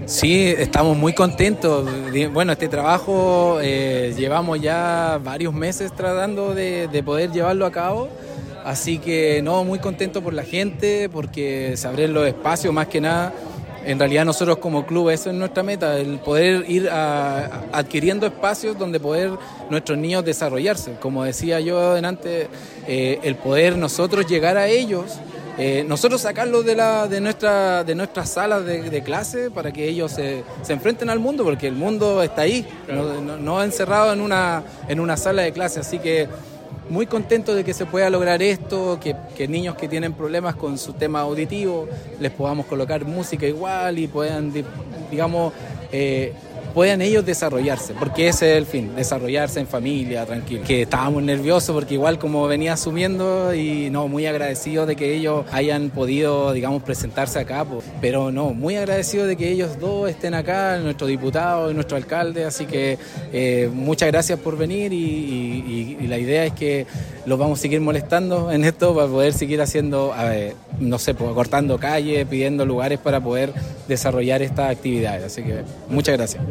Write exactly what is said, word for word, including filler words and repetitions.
Sí, estamos muy contentos. Bueno, este trabajo eh, llevamos ya varios meses tratando de, de poder llevarlo a cabo, así que no, muy contento por la gente, porque se abren los espacios más que nada. En realidad nosotros como club, eso es nuestra meta, el poder ir a, a, adquiriendo espacios donde poder nuestros niños desarrollarse. Como decía yo delante, eh, el poder nosotros llegar a ellos, eh, nosotros sacarlos de, la, de, nuestra, de nuestras salas de, de clase para que ellos se, se enfrenten al mundo, porque el mundo está ahí, no, no, no encerrado en una, en una sala de clase, así que muy contento de que se pueda lograr esto, que, que niños que tienen problemas con su tema auditivo les podamos colocar música igual y puedan, digamos, eh, puedan ellos desarrollarse, porque ese es el fin, desarrollarse en familia, tranquilo. Que estábamos nerviosos porque igual como venía asumiendo y no, muy agradecido de que ellos hayan podido, digamos, presentarse acá, pues, pero no, muy agradecido de que ellos dos estén acá, nuestro diputado y nuestro alcalde, así que eh, muchas gracias por venir y, y, y la idea es que los vamos a seguir molestando en esto para poder seguir haciendo, a ver, no sé, pues, cortando calles, pidiendo lugares para poder desarrollar estas actividades, así que muchas gracias.